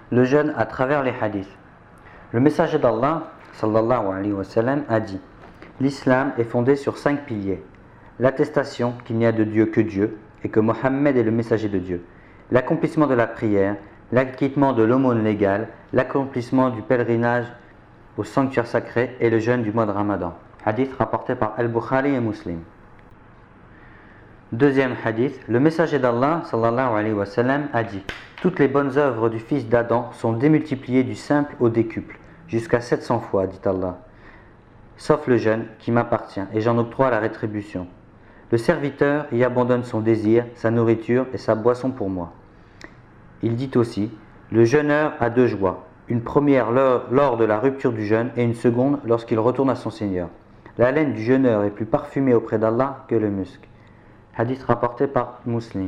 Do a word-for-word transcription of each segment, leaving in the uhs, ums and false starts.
Le jeûne à travers les hadiths. Le messager d'Allah, sallallahu alayhi wa sallam, a dit: l'islam est fondé sur cinq piliers. L'attestation qu'il n'y a de Dieu que Dieu et que Mohammed est le messager de Dieu. L'accomplissement de la prière, l'acquittement de l'aumône légale, l'accomplissement du pèlerinage au sanctuaire sacré et le jeûne du mois de Ramadan. Hadith rapporté par Al-Bukhari et Muslim. Deuxième hadith, le messager d'Allah, sallallahu alayhi wa sallam, a dit: toutes les bonnes œuvres du fils d'Adam sont démultipliées du simple au décuple, jusqu'à sept cents fois, dit Allah, sauf le jeûne qui m'appartient, et j'en octroie la rétribution. Le serviteur y abandonne son désir, sa nourriture et sa boisson pour moi. Il dit aussi: le jeûneur a deux joies, une première lors de la rupture du jeûne et une seconde lorsqu'il retourne à son Seigneur. La laine du jeûneur est plus parfumée auprès d'Allah que le musc. Hadith rapporté par Muslim.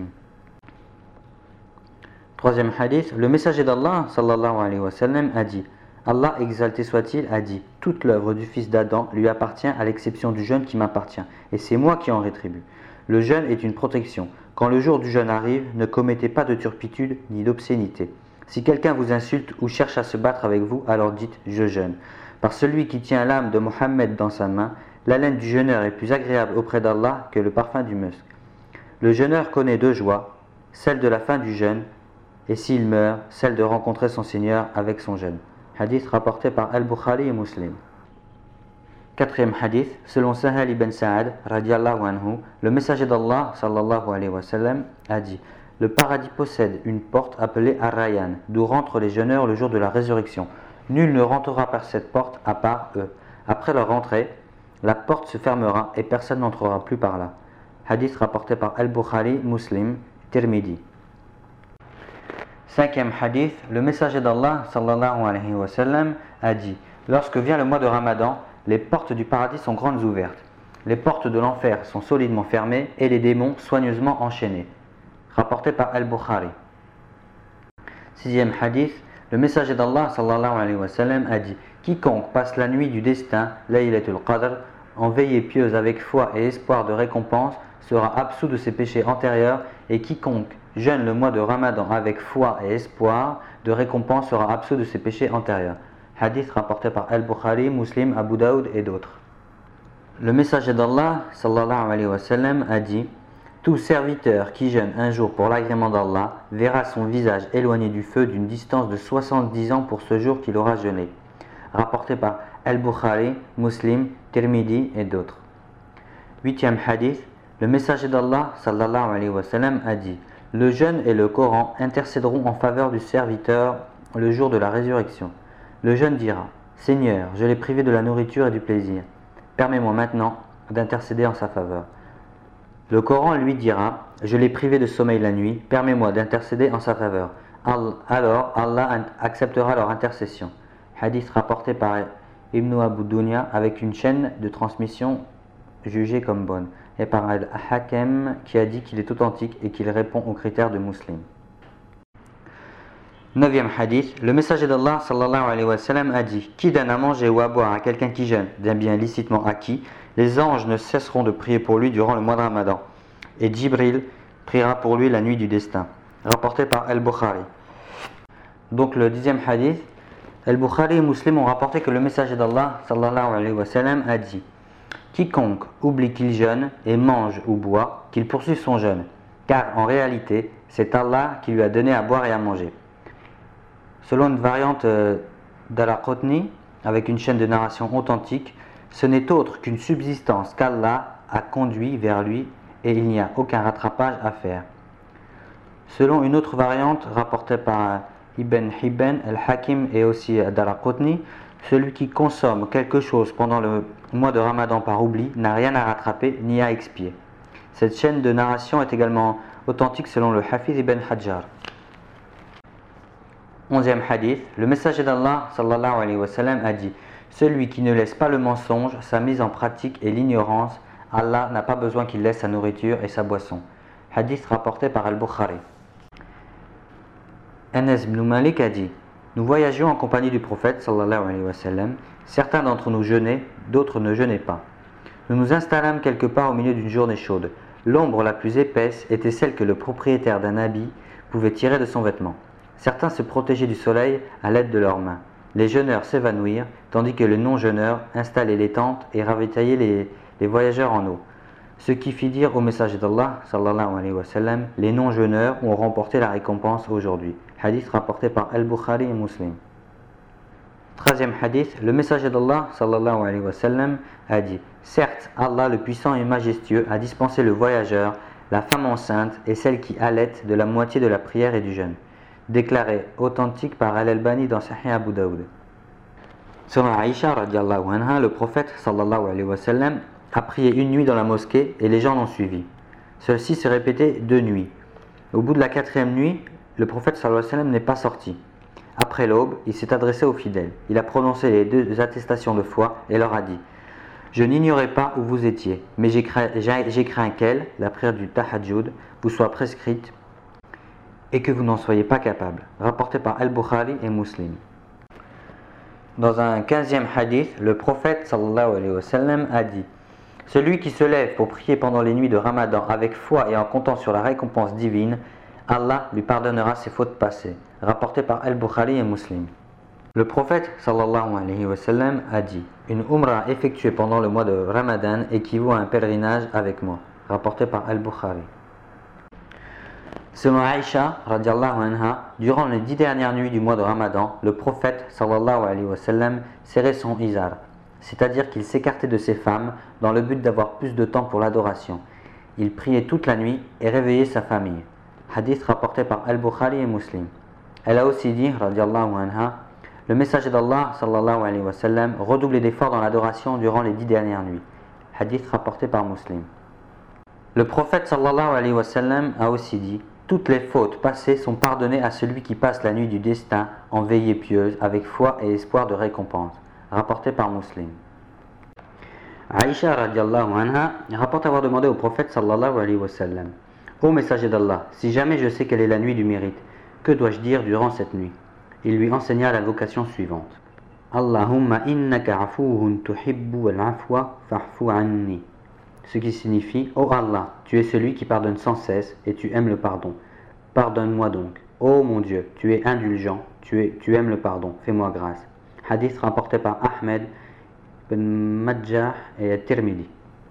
Troisième hadith, le messager d'Allah, sallallahu alayhi wa sallam, a dit: Allah exalté soit-il a dit: toute l'œuvre du fils d'Adam lui appartient à l'exception du jeûne qui m'appartient, et c'est moi qui en rétribue. Le jeûne est une protection. Quand le jour du jeûne arrive, ne commettez pas de turpitude ni d'obscénité. Si quelqu'un vous insulte ou cherche à se battre avec vous, alors dites: je jeûne. Par celui qui tient l'âme de Mohammed dans sa main, la laine du jeûneur est plus agréable auprès d'Allah que le parfum du musc. Le jeûneur connaît deux joies, celle de la fin du jeûne, et s'il meurt, celle de rencontrer son Seigneur avec son jeûne. Hadith rapporté par Al-Bukhari et Muslim. Quatrième hadith, selon Sahal ibn Sa'ad, radiallahu anhu, le messager d'Allah, sallallahu alayhi wa sallam, a dit: le paradis possède une porte appelée Ar-Rayyan, d'où rentrent les jeûneurs le jour de la résurrection. Nul ne rentrera par cette porte à part eux. Après leur entrée, la porte se fermera et personne n'entrera plus par là. Hadith rapporté par Al-Bukhari, Muslim, Tirmidhi. Cinquième hadith, le messager d'Allah, sallallahu alayhi wa sallam, a dit: lorsque vient le mois de Ramadan, les portes du paradis sont grandes ouvertes, les portes de l'enfer sont solidement fermées et les démons soigneusement enchaînés. Rapporté par Al-Bukhari. Sixième hadith, le messager d'Allah, sallallahu alayhi wa sallam, a dit: quiconque passe la nuit du destin, Laylatul Qadr, en veillée pieuse avec foi et espoir de récompense, sera absous de ses péchés antérieurs, et quiconque jeûne le mois de Ramadan avec foi et espoir de récompense sera absous de ses péchés antérieurs. Hadith rapporté par Al-Bukhari, Muslim, Abu Daoud et d'autres. Le messager d'Allah, sallallahu alayhi wa sallam, a dit: tout serviteur qui jeûne un jour pour l'agrément d'Allah verra son visage éloigné du feu d'une distance de soixante-dix ans pour ce jour qu'il aura jeûné. Rapporté par Al-Bukhari, Muslim, Tirmidhi et d'autres. Huitième hadith, le messager d'Allah, sallallahu alayhi wa sallam, a dit: le jeûne et le Coran intercéderont en faveur du serviteur le jour de la résurrection. Le jeûne dira: Seigneur, je l'ai privé de la nourriture et du plaisir. Permets-moi maintenant d'intercéder en sa faveur. Le Coran lui dira: je l'ai privé de sommeil la nuit, permets-moi d'intercéder en sa faveur. Alors Allah acceptera leur intercession. Hadith rapporté par Ibn Abu Dunya avec une chaîne de transmission jugée comme bonne, et par Al-Hakem qui a dit qu'il est authentique et qu'il répond aux critères de Muslim. Neuvième hadith, le messager d'Allah, sallallahu alayhi wa sallam, a dit: qui donne à manger ou à boire à quelqu'un qui jeûne d'un bien licitement acquis, les anges ne cesseront de prier pour lui durant le mois de Ramadan, et Jibril priera pour lui la nuit du destin. Rapporté par Al-Bukhari. Donc le dixième hadith, Al-Bukhari et Muslim ont rapporté que le messager d'Allah, sallallahu alayhi wa sallam, a dit: quiconque oublie qu'il jeûne et mange ou boit, qu'il poursuive son jeûne, car en réalité, c'est Allah qui lui a donné à boire et à manger. Selon une variante euh, d'Al-Qutni, avec une chaîne de narration authentique, ce n'est autre qu'une subsistance qu'Allah a conduit vers lui et il n'y a aucun rattrapage à faire. Selon une autre variante rapportée par Ibn Hibban, Al-Hakim et aussi d'Al-Qutni, celui qui consomme quelque chose pendant le mois de Ramadan par oubli n'a rien à rattraper ni à expier. Cette chaîne de narration est également authentique selon le Hafiz ibn Hajar. Onzième hadith, le messager d'Allah, sallallahu alayhi wa sallam, a dit: celui qui ne laisse pas le mensonge, sa mise en pratique et l'ignorance, Allah n'a pas besoin qu'il laisse sa nourriture et sa boisson. Hadith rapporté par Al-Bukhari. Anas ibn Malik a dit: nous voyagions en compagnie du prophète, sallallahu alayhi wa sallam. Certains d'entre nous jeûnaient, d'autres ne jeûnaient pas. Nous nous installâmes quelque part au milieu d'une journée chaude. L'ombre la plus épaisse était celle que le propriétaire d'un habit pouvait tirer de son vêtement. Certains se protégeaient du soleil à l'aide de leurs mains. Les jeûneurs s'évanouirent, tandis que les non-jeûneurs installaient les tentes et ravitaillaient les, les voyageurs en eau. Ce qui fit dire au messager d'Allah, sallallahu alayhi wa sallam, les non-jeûneurs ont remporté la récompense aujourd'hui. Hadith rapporté par Al-Bukhari et Muslim. Treizième hadith, le messager d'Allah, sallallahu alayhi wa sallam, a dit: certes, Allah le puissant et majestueux a dispensé le voyageur, la femme enceinte et celle qui allaite de la moitié de la prière et du jeûne. Déclaré authentique par Al-Albani dans Sahih Abu Daoud. Selon Aïcha radiallahu anha, le prophète sallallahu alayhi wa sallam a prié une nuit dans la mosquée et les gens l'ont suivi. Celle-ci s'est répétée deux nuits. Au bout de la quatrième nuit, le prophète sallallahu alayhi wa sallam n'est pas sorti. Après l'aube, il s'est adressé aux fidèles. Il a prononcé les deux attestations de foi et leur a dit: je n'ignorais pas où vous étiez, mais j'ai craint, j'ai craint qu'elle, la prière du tahajjud, vous soit prescrite et que vous n'en soyez pas capable. Rapporté par Al-Bukhari et Muslim. Dans un quinzième hadith, le prophète sallallahu alayhi wa sallam a dit: celui qui se lève pour prier pendant les nuits de Ramadan avec foi et en comptant sur la récompense divine, Allah lui pardonnera ses fautes passées. Rapporté par Al-Bukhari et Muslim. Le prophète sallallahu alayhi wa sallam a dit: une umrah effectuée pendant le mois de Ramadan équivaut à un pèlerinage avec moi. Rapporté par Al-Bukhari. Selon Aïcha radiallahu anha, durant les dix dernières nuits du mois de Ramadan, le prophète sallallahu alayhi wa sallam serrait son izar, c'est-à-dire qu'il s'écartait de ses femmes dans le but d'avoir plus de temps pour l'adoration. Il priait toute la nuit et réveillait sa famille. Hadith rapporté par Al-Bukhari et Muslim. Elle a aussi dit, radiallahu anha, le messager d'Allah sallallahu alayhi wa sallam redoublait d'efforts dans l'adoration durant les dix dernières nuits. Hadith rapporté par Muslim. Le prophète sallallahu alayhi wa sallam a aussi dit: toutes les fautes passées sont pardonnées à celui qui passe la nuit du destin en veillée pieuse avec foi et espoir de récompense. Rapporté par Muslim. Aïcha radiallahu anha rapporte avoir demandé au prophète sallallahu alayhi wa sallam: ô messager d'Allah, si jamais je sais quelle est la nuit du mérite, que dois-je dire durant cette nuit? Il lui enseigna la vocation suivante: Allahumma innaka afuhun tuhibbu al-afwa fa'fu anni. Ce qui signifie: ô Allah, tu es celui qui pardonne sans cesse et tu aimes le pardon. Pardonne-moi donc. Ô mon Dieu, tu es indulgent, tu, es, tu aimes le pardon, fais-moi grâce. Hadith rapporté par Ahmed, Ben Majah et Tirmidhi.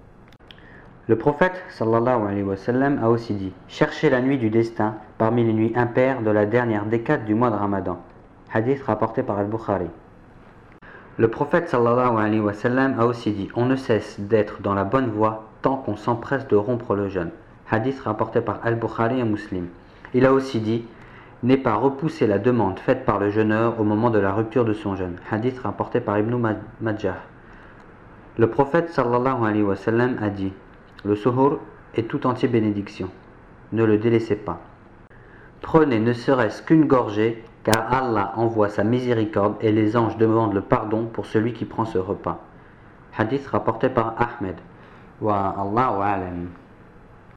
Le prophète sallallahu alayhi wa sallam a aussi dit: cherchez la nuit du destin parmi les nuits impaires de la dernière décade du mois de Ramadan. Hadith rapporté par Al-Bukhari. Le prophète sallallahu alayhi wa sallam a aussi dit: on ne cesse d'être dans la bonne voie tant qu'on s'empresse de rompre le jeûne. Hadith rapporté par Al-Bukhari et Muslim. Il a aussi dit: n'aie pas repoussé la demande faite par le jeûneur au moment de la rupture de son jeûne. Hadith rapporté par Ibn Majah. Le prophète sallallahu alayhi wa sallam a dit: le suhour est tout entier bénédiction. Ne le délaissez pas. Prenez ne serait-ce qu'une gorgée, car Allah envoie sa miséricorde et les anges demandent le pardon pour celui qui prend ce repas. Hadith rapporté par Ahmed. Wa Allahu a'lam.